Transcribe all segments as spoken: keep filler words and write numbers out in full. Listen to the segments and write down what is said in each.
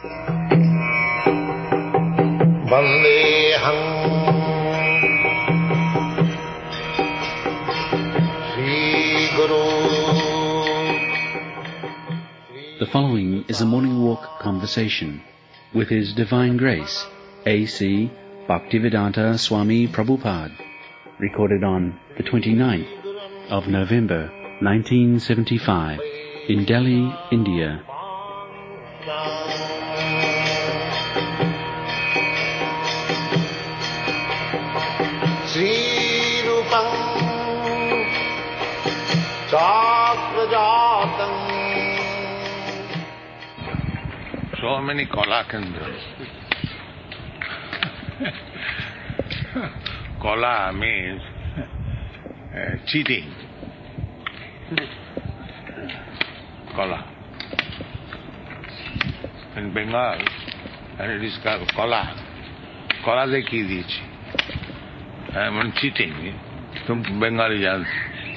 Vandeham Sri Guru. The following is a morning walk conversation with His Divine Grace, A C Bhaktivedanta Swami Prabhupada, recorded on the twenty-ninth of November nineteen seventy-five in Delhi, India. Sri Rupam Chakrajatam. So many Kala Kendras. Kala means uh, cheating. Kala. In Bengal, and it is called Kala. Kala dekhi dichi. I mean cheating. Tum Bengali jante.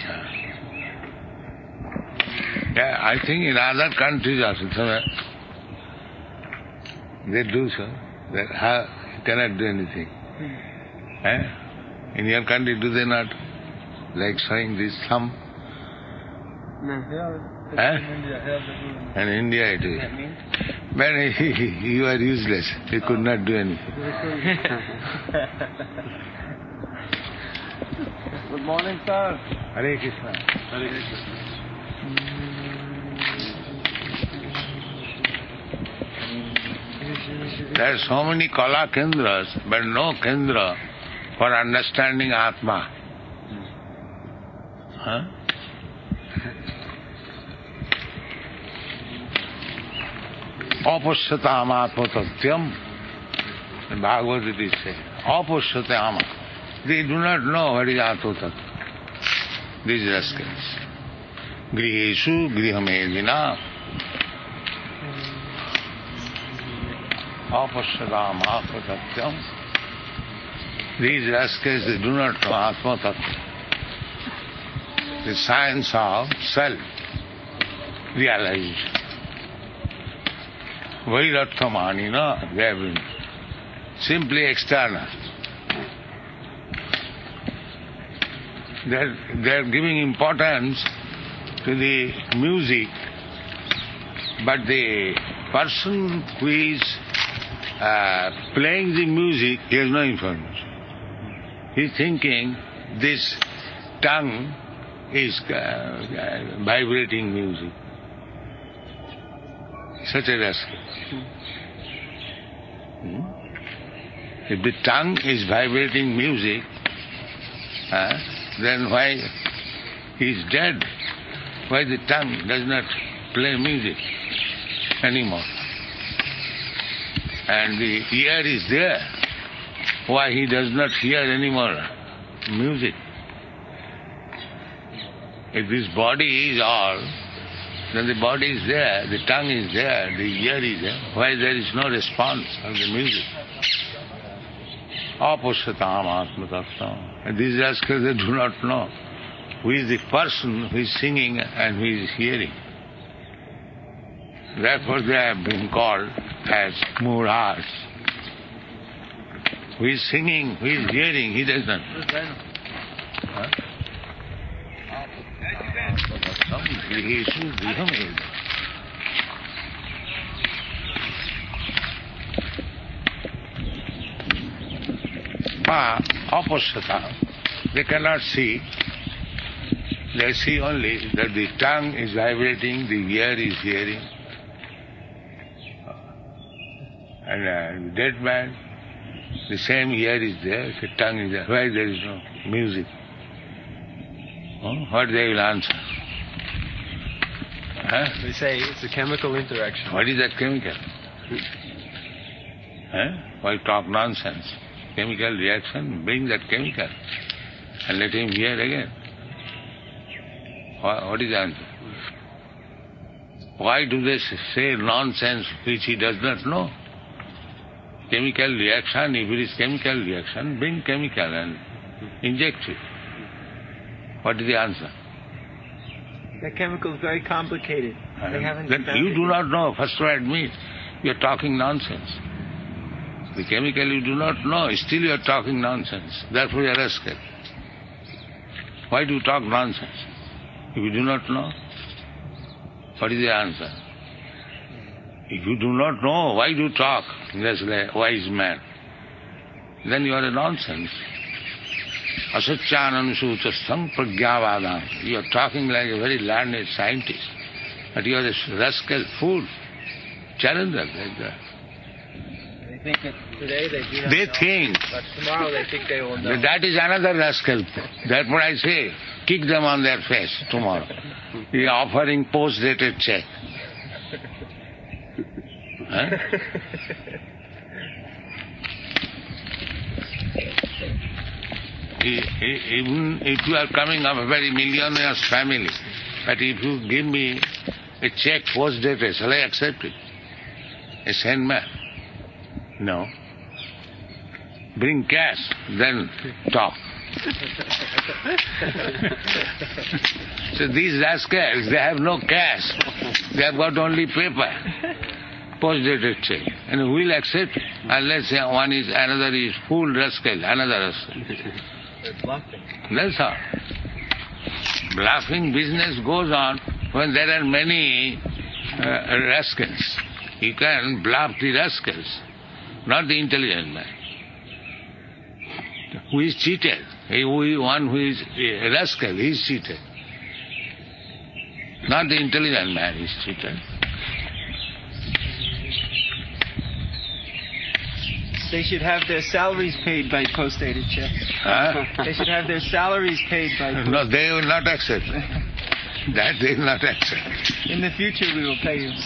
Yeah, I think in other countries also, they do so. They have, cannot do anything. Mm. Eh? In your country, do they not like showing this thumb? No, here, eh? in India, here they do. In India it is. But you are useless. You could not do anything. Good morning, sir. Hare Krishna. Hare Krishna. There are so many Kala Kendras, but no Kendra for understanding Atma. Huh? Apashyatam Atma Tatyam. In Bhagavad it is said, Apashyatam. They do not know what is Atma Tattva. These rascals. Griheshu Grihamedina. Apashadam Atma Tatyam. These rascals, they do not know Atma Tattva. The science of self-realization. Vairarthamanina, they have been simply external. They are, they are giving importance to the music, but the person who is uh, playing the music, he has no information. He is thinking this tongue is uh, uh, vibrating music. Such a rascal. Hmm? If the tongue is vibrating music, uh, then why he is dead? Why the tongue does not play music anymore? And the ear is there. Why he does not hear anymore music? If this body is all, then the body is there, the tongue is there, the ear is there. Why there is no response of the music? Apashyatam Atma Tattvam. And these rascals, they do not know who is the person who is singing and who is hearing. Therefore they have been called as Muras. Who is singing, who is hearing, he does not know. Huh? Apashyatam. They cannot see. They see only that the tongue is vibrating, the ear is hearing. And uh, the dead man, the same ear is there, the tongue is there. Why there is no music? Huh? What they will answer? Huh? They say it's a chemical interaction. What is that chemical? Huh? Why talk nonsense? Chemical reaction, bring that chemical and let him hear again. What is the answer? Why do they say nonsense which he does not know? Chemical reaction, if it is chemical reaction, bring chemical and inject it. What is the answer? That chemical is very complicated. Uh, they haven't then you do not know, first to admit. You are talking nonsense. The chemical you do not know, still you are talking nonsense. Therefore you are rascal. Why do you talk nonsense? If you do not know, what is the answer? If you do not know, why do you talk? That's a wise man. Then you are a nonsense. Asacchananusutastham pragyavadam. You are talking like a very learned scientist. But you are a rascal fool. Challenge them like that. They think that today they do not They know, think. but tomorrow they think they will know. That is another rascal. That's what I say. Kick them on their face tomorrow. He is offering post-dated check. Huh? E- e- Even if you are coming of a very millionaire's family, but if you give me a check post-dated, shall I accept it? A sane man? No. Bring cash, then talk. So these rascals, they have no cash. They have got only paper. Post-dated check. And who will accept it? Unless one is, another is fool rascal, another rascal. They're bluffing. That's all. Bluffing business goes on when there are many uh, rascals. You can bluff the rascals, not the intelligent man. Who is cheated? He, who is one who is a rascal, he is cheated. Not the intelligent man is cheated. They should have their salaries paid by post-dated check. Huh? They should have their salaries paid by post- No, they will not accept. That they will not accept. In the future we will pay you.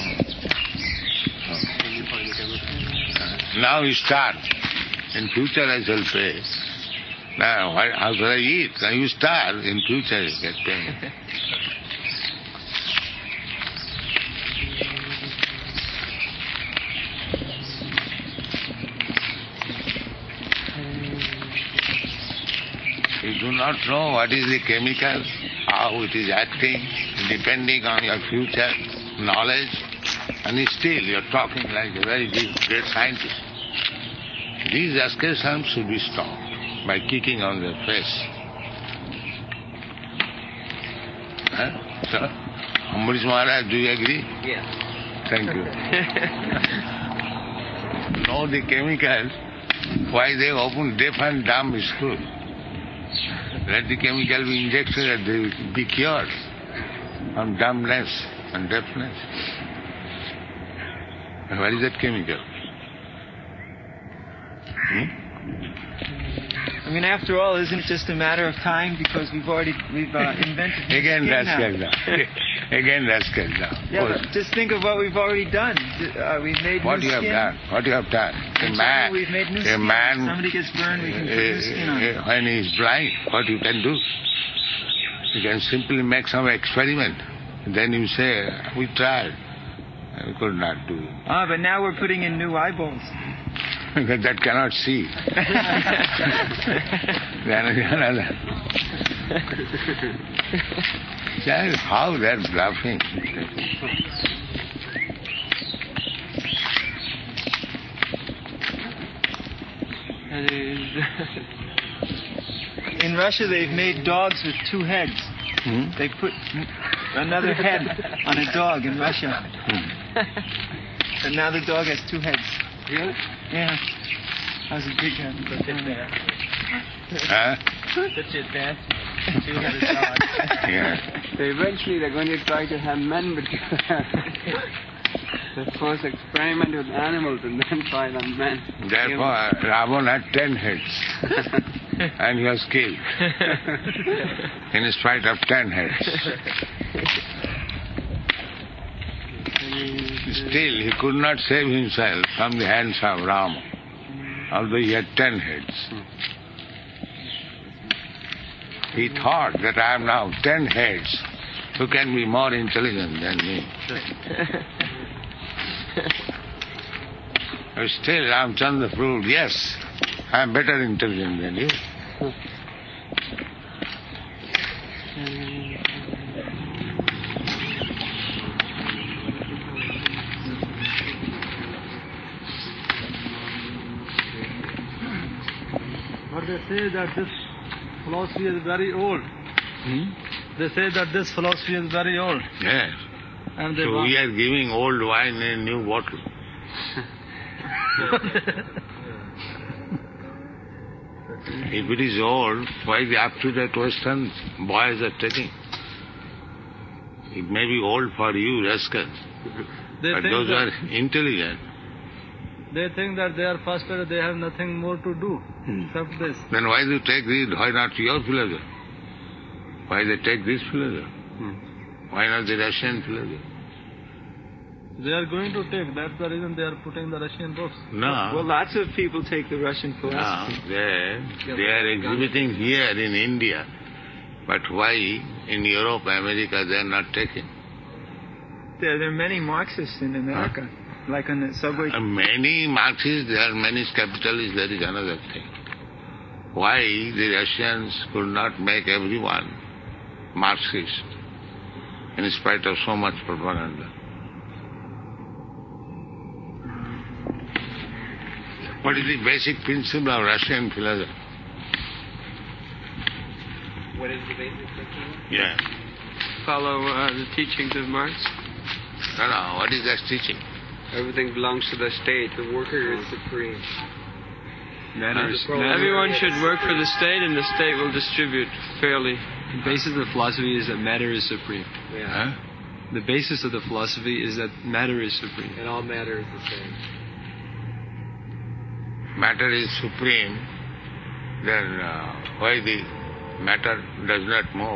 Now you start. In future I shall pay. Now, why- how shall I eat? Now you start. In future you get paid. You do not know what is the chemical, how it is acting, depending on your future knowledge, and still you are talking like a very deep, great scientist. These asceticisms should be stopped by kicking on their face. Huh? So, Ambarish Maharaj, do you agree? Yes. Thank you. Know the chemicals, why they open deaf and dumb school. Let the chemical be injected and they will be cured from dumbness and deafness. And where is that chemical? Hmm? I mean, after all, isn't it just a matter of time because we've already we've uh, invented new Again skin rascal now. now. Again rascal now. Yeah, but just think of what we've already done. Uh, we've made What new you have skin. done? What you have done? A And man, suddenly we've made new a skin. man, If somebody gets burned, we can put new skin on. uh, uh, when he is blind, what you can do? You can simply make some experiment. Then you say, we tried. We could not do it. Ah, but now we're putting in new eyeballs. That, that cannot see. Then another. That is how they are bluffing. In Russia, they've made dogs with two heads. Hmm? They put another head on a dog in Russia. And now the dog has two heads. Really? Yeah. That was a big head. Huh? Such advancement. Two-headed dog. Yeah. So eventually they're going to try to have men with the first experiment with animals and then try it on men. Therefore, Ravana had ten heads. And he was killed. In spite of ten heads. Still, he could not save himself from the hands of Rama, although he had ten heads. He thought that I am now ten heads. Who can be more intelligent than me? But still, Ramchandra proved, yes, I am better intelligent than you. But they say that this philosophy is very old. Hmm? They say that this philosophy is very old. Yes. And they So want... we are giving old wine in a new bottle. If it is old, why the up-to-date Western boys are taking? It may be old for you, rascal. They But think those that, are intelligent. They think that they are faster, they have nothing more to do Hmm. except this. Then why do you take this? Why not your philosophy? Why they take this philosophy? Hmm. Why not the Russian philosophy? They are going to take, that's the reason they are putting the Russian books. No. Well, lots of people take the Russian No, philosophy. they, they are exhibiting here in India. But why in Europe, America, they are not taking? There, there are many Marxists in America, like on the subway. Uh, many Marxists, there are many capitalists, that is another thing. Why the Russians could not make everyone Marxist in spite of so much propaganda? What is the basic principle of Russian philosophy? What is the basic principle? Yeah. Follow uh, the teachings of Marx. No, no, what is that teaching? Everything belongs to the state. The worker is supreme. Matters. Everyone should work for the state, and the state will distribute fairly. The basis of the philosophy is that matter is supreme. Yeah. Huh? The basis of the philosophy is that matter is supreme. And all matter is the same. Matter is supreme, then uh, why the matter does not move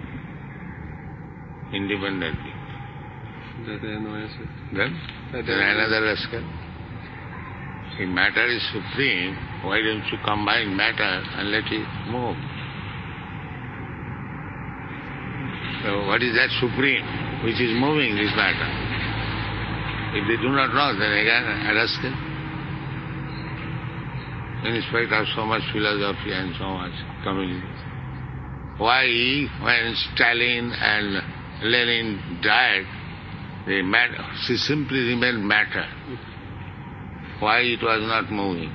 independently? That they have no answer. Then, That then they- another rascal. If matter is supreme, why don't you combine matter and let it move? So what is that supreme which is moving this matter? If they do not know, then again a rascal. In spite of so much philosophy and so much communism. Why, when Stalin and Lenin died, they matter, she simply remained matter. Why it was not moving?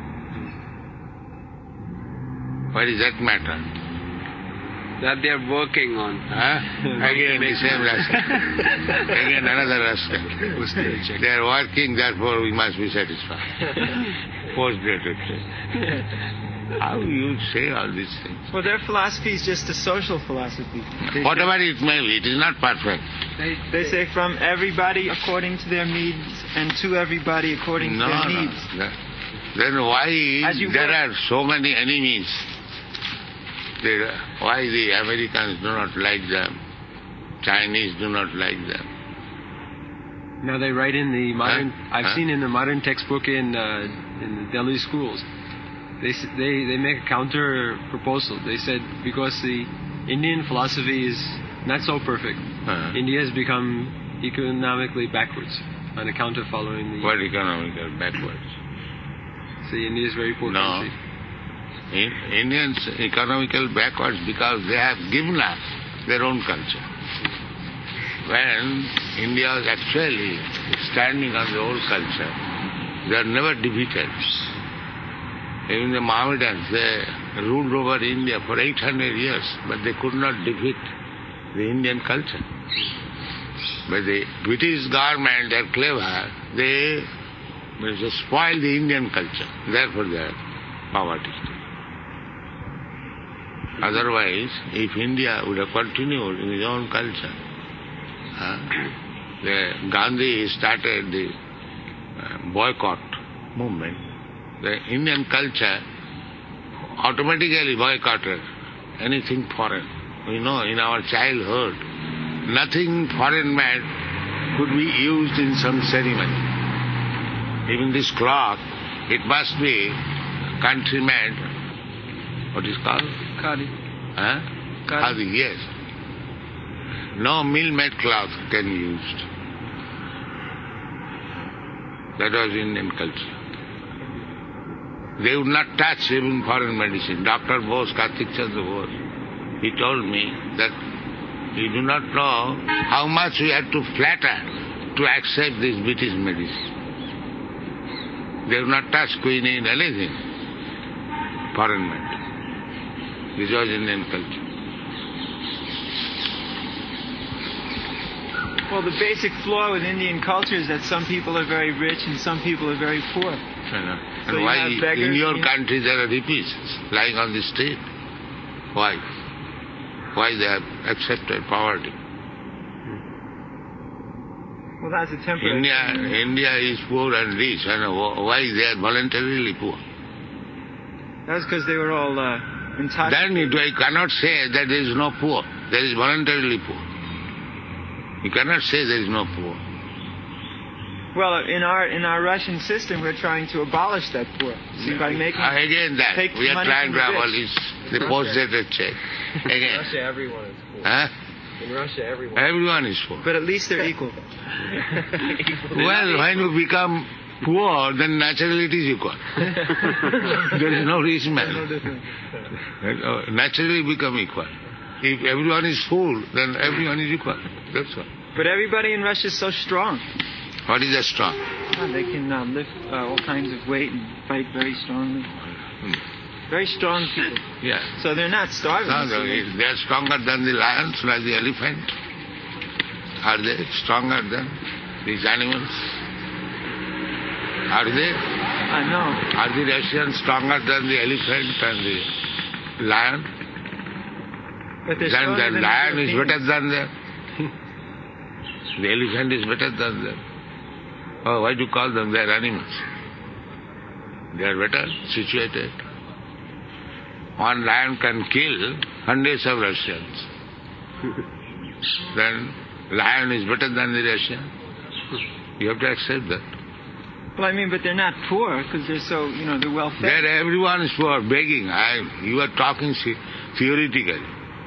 What is that matter? That they're working on. Huh? Again the same rascal. Again another rascal. They are working, therefore we must be satisfied. Post-dated. How you say all these things? Well, their philosophy is just a social philosophy. They, Whatever it may be, it is not perfect. they, they say from everybody according to their needs and to everybody according No, to their no. needs. That- Then why As you there work- are so many enemies? They, why the Americans do not like them? Chinese do not like them? Now they write in the modern. Huh? I've Huh? seen in the modern textbook in uh, in the Delhi schools. They s- they they make a counter proposal. They said because the Indian philosophy is not so perfect, Huh? India has become economically backwards on account of following the. What economical backwards? See, India is very poor No. country. In, Indians economical backwards because they have given up their own culture. When India was actually standing on the old culture, they are never defeated. Even the Mohammedans, they ruled over India for eight hundred years, but they could not defeat the Indian culture. But the British government, they are clever, they just spoil the Indian culture. Therefore they are poverty. Otherwise, if India would have continued in its own culture, uh, the Gandhi started the uh, boycott movement. The Indian culture automatically boycotted anything foreign. We know in our childhood, nothing foreign made could be used in some ceremony. Even this cloth, it must be country-made. What is called? Khadi. Huh? Khadi, yes. No mill-made cloth can be used. That was Indian culture. They would not touch even foreign medicine. Doctor Bose, Kartik Chandra Bose, he told me that you do not know how much we had to flatter to accept this British medicine. They would not touch quinine, anything. foreign mentality. This was Indian culture. Well, the basic flaw with Indian culture is that some people are very rich and some people are very poor. You know. So And you why have beggars, in your you- country there are hippies lying on the street? Why? Why they have accepted poverty? Well, that's a temporary India, thing. India is poor and rich, and wh- why they are voluntarily poor? That's because they were all uh, entitled. Then it, I cannot say that there is no poor. There is voluntarily poor. You cannot say there is no poor. Well, in our in our Russian system, we're trying to abolish that poor. See, by making Uh, again that. take We are money trying from to the abolish the post-dated check. In Again. Russia, everyone is poor. Huh? In Russia, everyone. Everyone is poor. but at least they're equal. Well, when you become poor, then naturally it is equal. There is no rich man. Uh, Naturally you become equal. If everyone is full, then everyone is equal. That's all. But everybody in Russia is so strong. What is the strong? Uh, They can uh, lift uh, all kinds of weight and fight very strongly. Very strong people. Yeah. So they're not starving. No, so they- they they are stronger than the lions, like the elephant. Are they stronger than these animals? Are they? I know. Are the Russians stronger than the elephant and the lion? But they're Then stronger the than lion is Europeans. better than them. The elephant is better than them. Oh, why do you call them? They are animals. They are better situated. One lion can kill hundreds of Russians. Then lion is better than the Russian. You have to accept that. Well, I mean, but they're not poor because they're so, you know, they're well fed. There everyone is for begging. I, you are talking the- theoretically.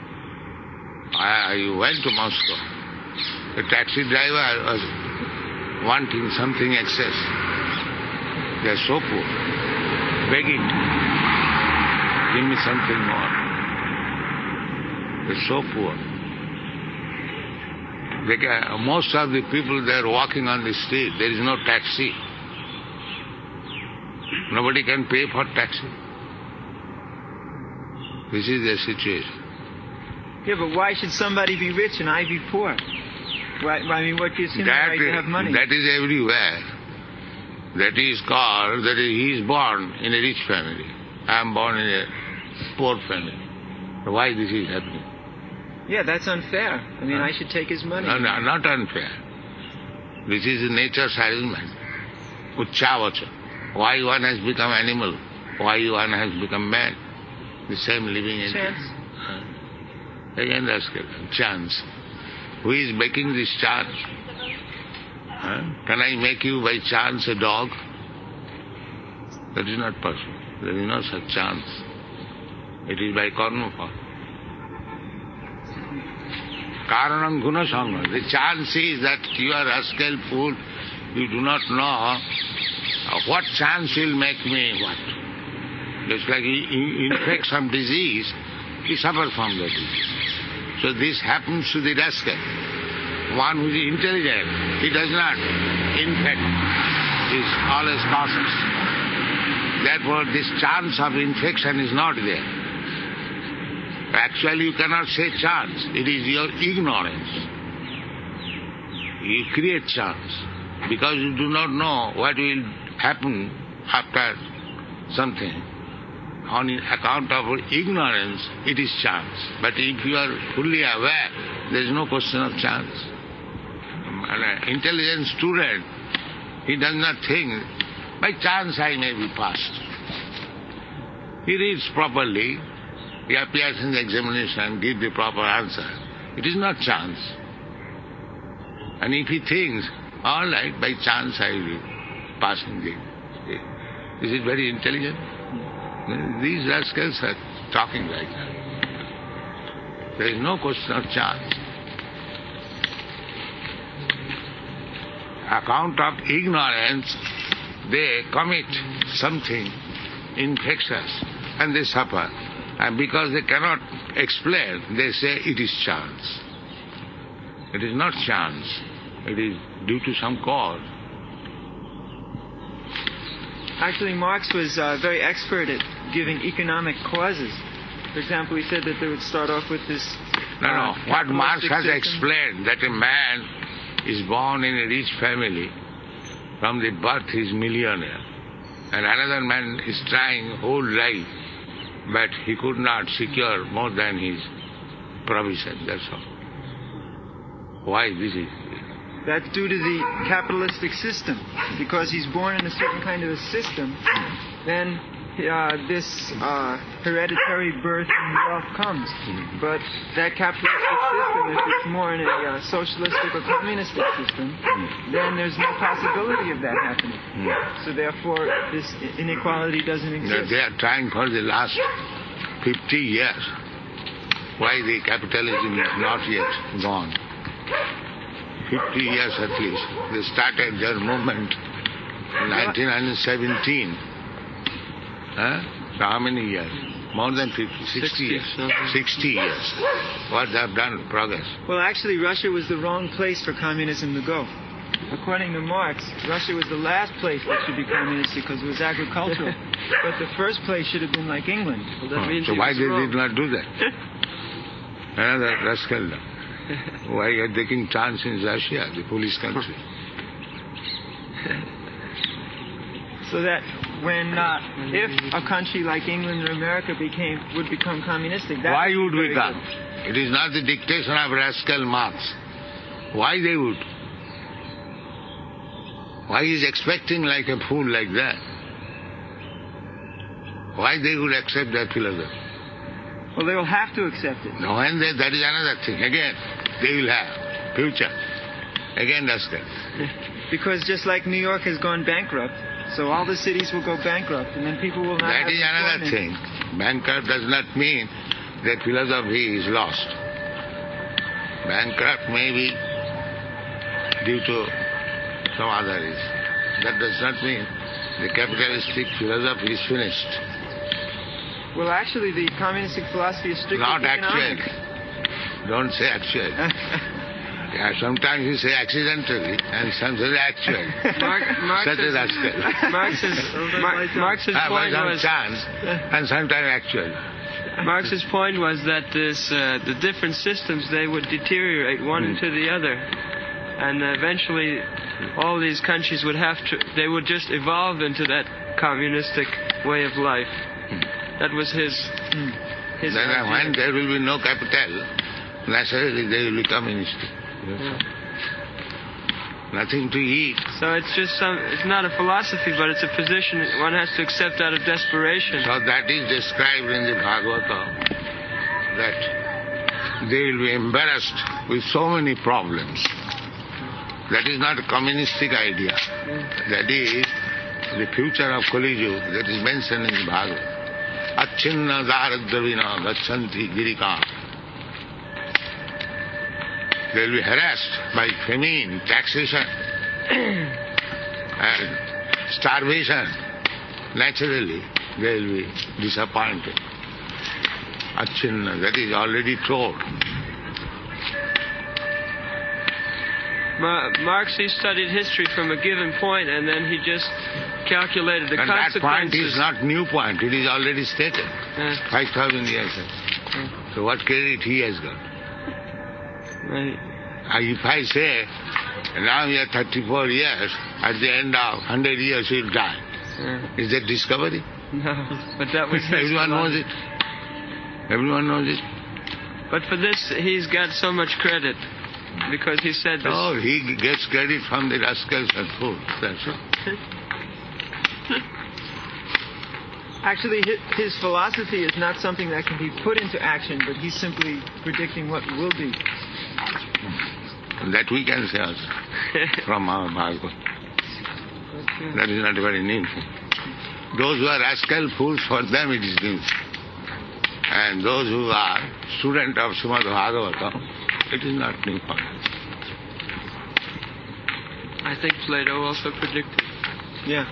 I, I went to Moscow. The taxi driver was wanting something excess. They are so poor. Begging. Give me something more. They are so poor. They can, most of the people they are walking on the street. There is no taxi. Nobody can pay for taxi. This is the situation. Yeah, but why should somebody be rich and I be poor? Why, I mean, what gives him the That right to is, have money? that is everywhere. That is called, that is, he is born in a rich family. I am born in a poor family. Why this is happening? Yeah, that's unfair. I mean, I should take his money. No, no, not unfair. This is nature's arrangement. Uchavacha. Why one has become animal? Why one has become man? The same living entity. Chance. Again, that's chance. Who is making this chance? Huh? Can I make you by chance a dog? That is not possible. There is no such chance. It is by karma form. Karanam guna sangha. The chance is that you are rascal fool. You do not know uh, what chance will make me what. Just like he, he infects some disease, he suffers from that disease. So this happens to the rascal. One who is intelligent, he does not infect. He is always cautious. Therefore, this chance of infection is not there. Actually, you cannot say chance. It is your ignorance. You create chance because you do not know what will happen after something. On account of ignorance, it is chance. But if you are fully aware, there is no question of chance. An intelligent student, he does not think, by chance I may be passed. He reads properly, he appears in the examination, gives the proper answer. It is not chance. And if he thinks, all right, by chance I will pass in the... This is very intelligent. These rascals are talking like that. There is no question of chance. Account of ignorance, they commit something infectious and they suffer. And because they cannot explain, they say it is chance. It is not chance. It is due to some cause. Actually, Marx was uh, very expert at giving economic causes. For example, he said that they would start off with this... No, no. uh, What Marx has system. explained, that a man is born in a rich family, from the birth he is millionaire, and another man is trying whole life, but he could not secure more than his provision, that's all. Why this is? That's due to the capitalistic system. Because he's born in a certain kind of a system, then uh, this uh, hereditary birth and wealth comes. But that capitalistic system, if it's more in a uh, socialistic or communistic system, then there's no possibility of that happening. So therefore, this inequality doesn't exist. They are trying for the last fifty years. Why the capitalism is not yet gone? fifty years at least. They started their movement in nineteen seventeen. Huh? So how many years? More than fifty, sixty years. sixty years. What they have done, progress. Well, actually, Russia was the wrong place for communism to go. According to Marx, Russia was the last place that should be communistic because it was agricultural. But the first place should have been like England. Well, that Oh, means so he why was they wrong. did not do that? Another rascal. Why are they taking chance in Russia, the police country? So that when, uh, if a country like England or America became would become communistic, that Why would would be very become? good. It is not the dictation of rascal Marx. Why they would? Why he is expecting like a fool like that? Why they would accept that philosophy? Well, they will have to accept it. Now when they, that is another thing. Again, they will have future. Again rascal. Because just like New York has gone bankrupt, so all the cities will go bankrupt, and then people will not That have is another employment. thing. Bankrupt does not mean that philosophy is lost. Bankrupt may be due to some other reason. That does not mean the capitalistic philosophy is finished. Well, actually, the communistic philosophy is strictly Not economic. actually. Don't say actually. Yeah, sometimes you say accidentally, and sometimes actually. Mark, Such a Marx's, rascal. Marx's, Mar- Marx's Ah, by point some was chance, and sometimes actually. Marx's point was that this uh, the different systems, they would deteriorate one into the other, and eventually all these countries would have to they would just evolve into that communistic way of life. That was his his Then idea. when there will be no capital, naturally they will be communistic. Yeah. Nothing to eat. So it's just some it's not a philosophy, but it's a position one has to accept out of desperation. So that is described in the Bhagavata, that they will be embarrassed with so many problems. That is not a communistic idea. That is the future of Kali Yuga that is mentioned in the Bhagavata. Achinna daradravina gachanti girika. They will be harassed by famine, taxation, and starvation. Naturally, they will be disappointed. Achinna, that is already told. Ma- Marx, he studied history from a given point, and then he just calculated the And that point consequences. is not new point, it is already stated. Uh, Five thousand years ago. So what credit he has got? right. Uh, If I say, now we are thirty-four years, at the end of one hundred years we will die. Uh, Is that discovery? no, but that was his Everyone knows philosophy. it. Everyone knows it. But for this, he's got so much credit because he said this. Oh, he gets credit from the rascals and fools. That's all. Actually, his, his philosophy is not something that can be put into action, but he's simply predicting what will be. That we can say also from our Bhagavad. That is not very needful. Those who are rascal fools, for them it is needful. And those who are student of Srimad Bhagavatam, it is not needful. I think Plato also predicted. Yeah.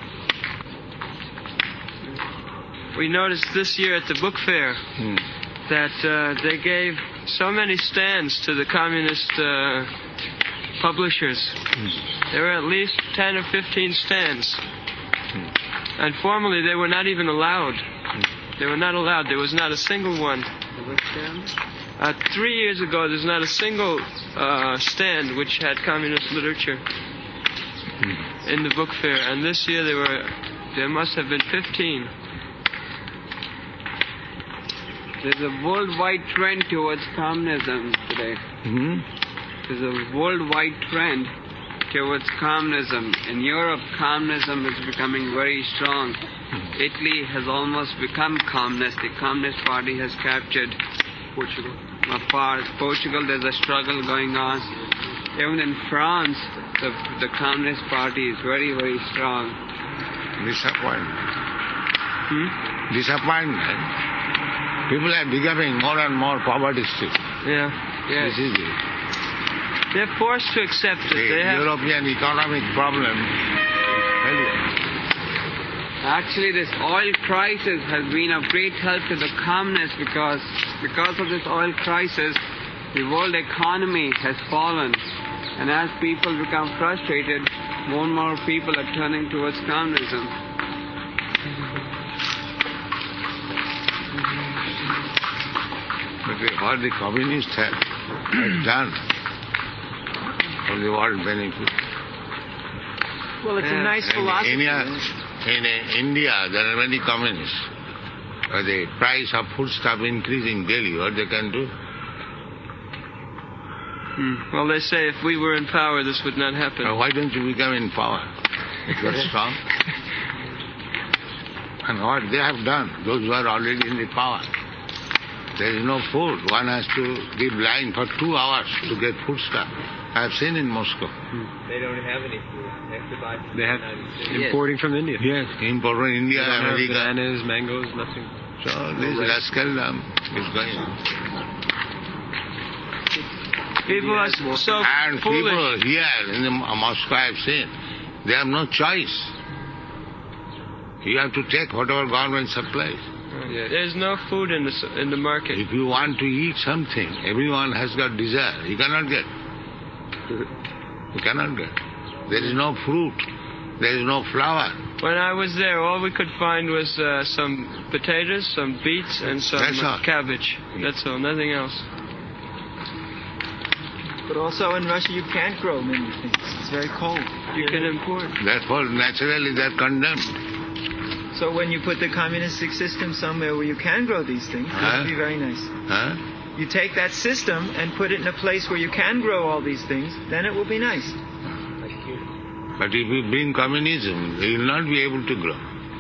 We noticed this year at the book fair Hmm. that uh, they gave so many stands to the communist uh, publishers. There were at least ten or fifteen stands. And formerly they were not even allowed. They were not allowed. There was not a single one. Uh, three years ago, there's not a single uh, stand which had communist literature in the book fair. And this year there were, there must have been fifteen. There's a worldwide trend towards communism today. Hmm? There's a worldwide trend towards communism. In Europe, communism is becoming very strong. Italy has almost become communist. The Communist Party has captured Portugal. Apart, Portugal, there's a struggle going on. Even in France, the, the Communist Party is very, very strong. Disappointment. Hmm? Disappointment. People are becoming more and more poverty-stricken. Yeah. This is it. They're forced to accept it. The They have, European economic problem is failure. Actually, this oil crisis has been of great help to the communists because because of this oil crisis, the world economy has fallen. And as people become frustrated, more and more people are turning towards communism. But the- what the communists have, have done for the world benefit. Well, it's a Yeah. nice In philosophy. India, in uh, India, there are many communists. Uh, the price of foodstuff increasing daily. What they can do? Hmm. Well, they say if we were in power, this would not happen. Uh, why don't you become in power? You're strong. And what they have done, those who are already in the power, there is no food. One has to give line for two hours to get foodstuff. I have seen in Moscow. They don't have any food. They have to buy food. They have Yes. importing from India. Yes, import from India, They don't have America. bananas, mangoes, nothing. So this rascaldom is going on. People are so And foolish. people here in the Moscow I have seen, they have no choice. You have to take whatever government supplies. There's no food in the s- in the market. If you want to eat something, everyone has got desire. You cannot get. You cannot get. There is no fruit. There is no flour. When I was there, all we could find was uh, some potatoes, some beets, and some That's uh, all. cabbage. That's all. Nothing else. But also in Russia, you can't grow many things. It's very cold. You can import. Therefore, naturally, they are condemned. So when you put the communistic system somewhere where you can grow these things, it Huh? would be very nice. Huh? You take that system and put it in a place where you can grow all these things, then it will be nice. But if you bring communism, they will not be able to grow.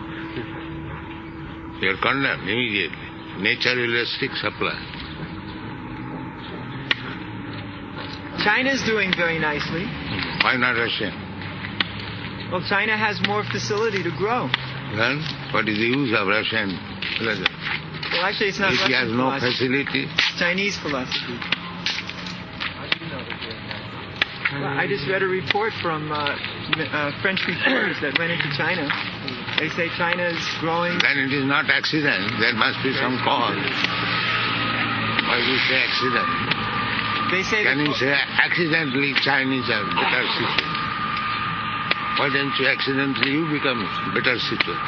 They are condemned immediately. Nature will restrict supply. China's doing very nicely. Why not Russia? Well, China has more facility to grow. Then, what is the use of Russian pleasure? Well, actually, it's not If he has Russian no philosophy. facility, It's Chinese philosophy. Well, I just read a report from uh, m- uh, French reporters that went into China. They say China is growing. then it is not accident. There must be some cause. Why do you say accident? They say Can that- you say accidentally Chinese are better situated? Why don't you accidentally you become better situated?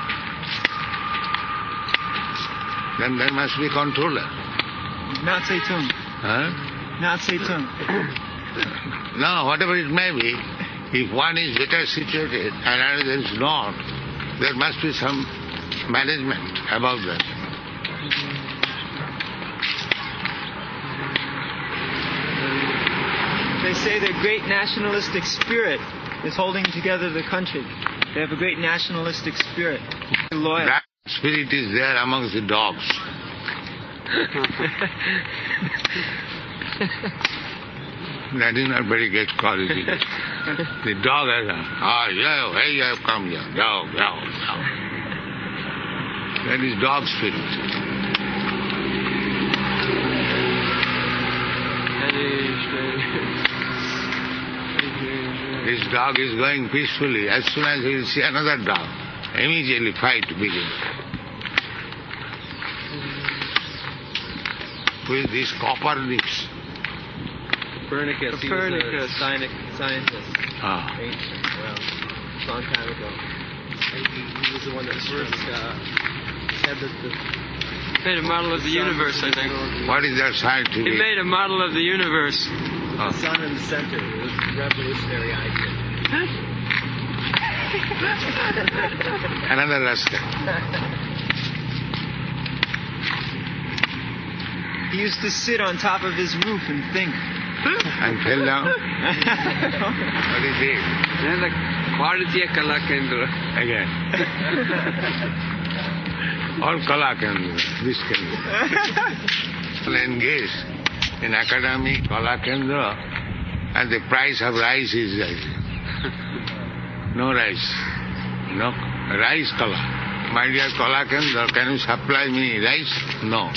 Then there must be controller. Mao Zedong. Huh? Mao Zedong. No, whatever it may be, if one is better situated and another is not, there must be some management about that. They say their great nationalistic spirit is holding together the country. They have a great nationalistic spirit. They're loyal. That spirit is there amongst the dogs. That is not very great quality. The dog has a, ah, yeah, hey, you have come here, dog, dog, dog. That is dog spirit. This dog is going peacefully. As soon as he will see another dog, immediately fight begins. With these Copernicus. Copernicus, he was Copernicus. a scientific, scientist. Ah. Ancient, well, long time ago. he was the one that first uh, said that the... Made a model of the universe, I think. What is that scientific? He made a model of the universe. The sun in the center. It was a revolutionary idea. Another rascal. He used to sit on top of his roof and think. And fell down. What is it? Then the Bharatiya Kala Kendra. Again. All Kala Kendra. This Kendra. Engaged in academic Kala Kendra, and the price of rice is rice. No rice. No rice Kala. My dear Kala Kendra, can you supply me rice? No.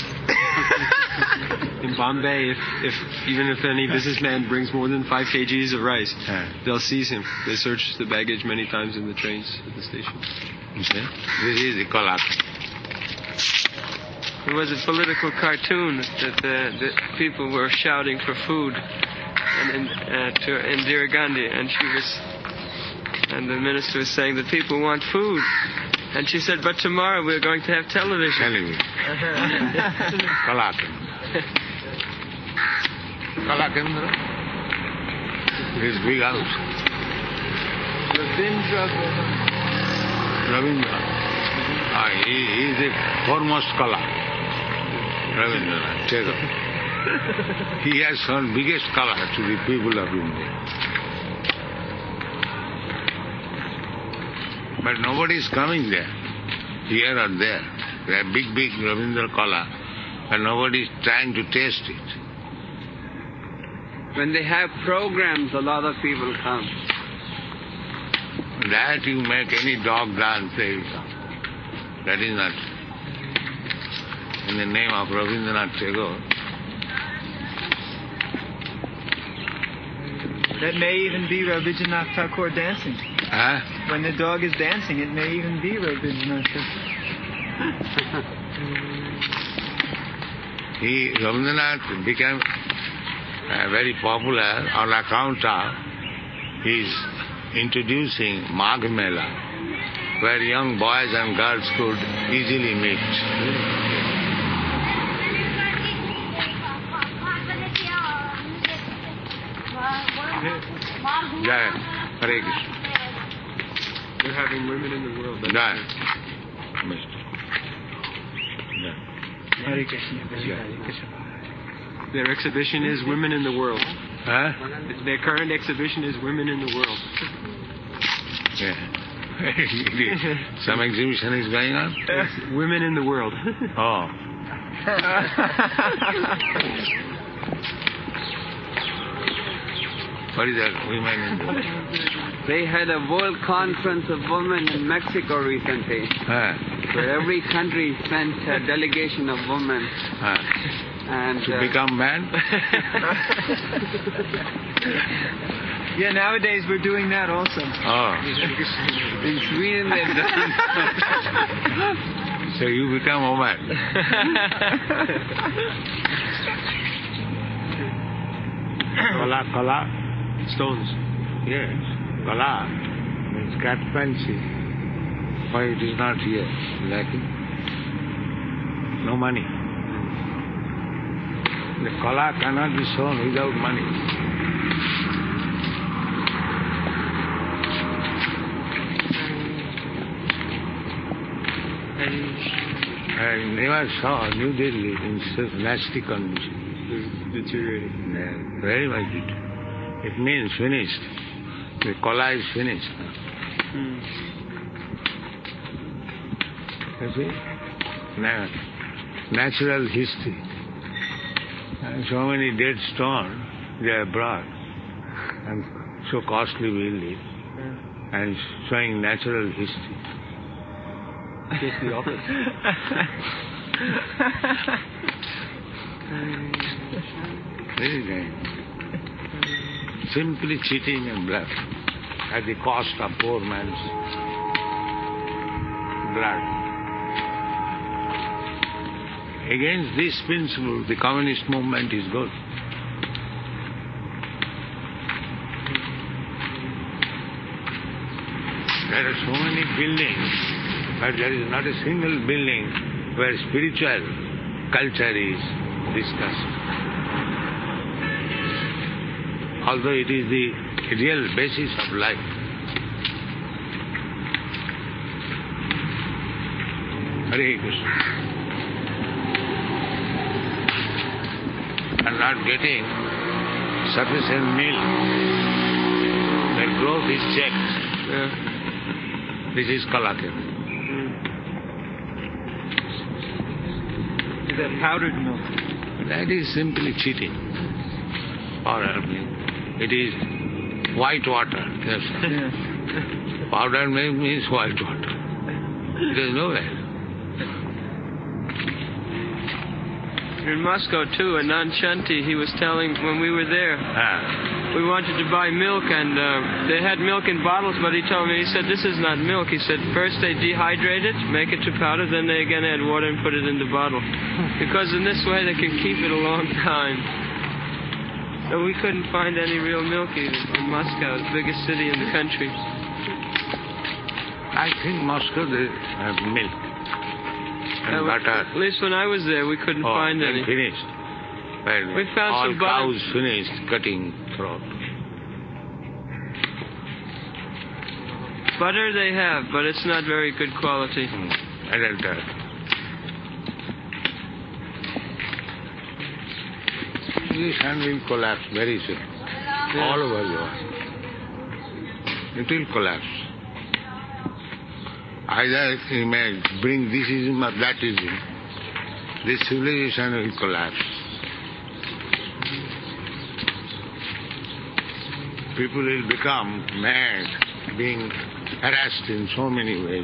In Bombay, if, if even if any businessman brings more than five kgs of rice, Yeah. they'll seize him. They search the baggage many times in the trains at the station. Okay. This is the Kala. There was a political cartoon that the, the people were shouting for food and, and, uh, to Indira Gandhi, and she was, and the minister was saying, the people want food. And she said, but tomorrow we're going to have television. Television. Kala Kendra. Kala Kendra. This big house. Ravindra. Ravindra. Ah, he, he is the foremost Kala. Ravindra. Tagore. He has shown biggest Kala to the people of India. But nobody is coming there, here or there. There are big, big Ravindra Kala, but nobody is trying to taste it. When they have programs, a lot of people come. That you make any dog dance, they will come. That is not in the name of Rabindranath Tagore. That may even be Rabindranath Tagore dancing. Huh? When the dog is dancing, it may even be Rabindranath Tagore. He, Rabindranath became uh, very popular on account of his introducing Magh Mela, where young boys and girls could easily meet. Jai, Hare Krishna. They're having women in the world. That's Jai. Hare Krishna. Hare Krishna. Their exhibition is Women in the World. Huh? Their current exhibition is Women in the World. Yeah. Some exhibition is going on? Women in the World. Oh. What is that? Women in the world? They had a world conference of women in Mexico recently, Huh? where every country sent a delegation of women. Huh? And To uh, become man? Yeah, nowadays we're doing that also. Oh. in Sweden they've done. So you become a man. Kala, Kala. Stones. Yes. Kala means craftsmanship. Why it is not here? Lacking. No money. The Kala cannot be shown without money. I never saw New Delhi in such nasty condition. Deteriorating. Yeah, very much it. It means finished. The Kala is finished. Hmm. You see? Na- natural history. And so many dead stones they are brought and so costly building and showing natural history. Just the opposite. Very nice. Simply cheating and bluff at the cost of poor man's blood. Against this principle, the communist movement is good. There are so many buildings, but there is not a single building where spiritual culture is discussed. Although it is the real basis of life. Hare Krishna. And not getting sufficient milk, their growth is checked. Yeah. This is Kalakir. Is that powdered milk? That is simply cheating. Powdered milk. It is white water. Yes. Yeah. Powdered milk means white water. There is no way. In Moscow too, Anand Shanti, he was telling when we were there, Ah. we wanted to buy milk and uh, they had milk in bottles, but he told me, he said, this is not milk. He said, first they dehydrate it, make it to powder, then they again add water and put it in the bottle. Because in this way they can keep it a long time. So we couldn't find any real milk even in Moscow, the biggest city in the country. I think Moscow they have milk and Uh, butter. At least when I was there, we couldn't Oh, find and any. finished. Well, We found all some butter. cows finished cutting throat. Butter they have, but it's not very good quality. Hmm. Adulterated. Civilization will collapse very soon. All over the world. It will collapse. Either he may bring this ism or that ism. This civilization will collapse. People will become mad, being harassed in so many ways.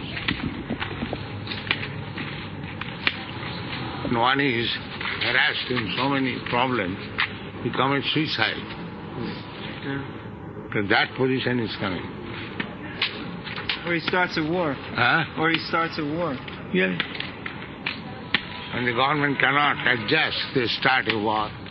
And one is harassed in so many problems, he commits suicide. Yeah. Because that position is coming. Or he starts a war. Huh? Or he starts a war. Yeah. When the government cannot adjust, they start a war.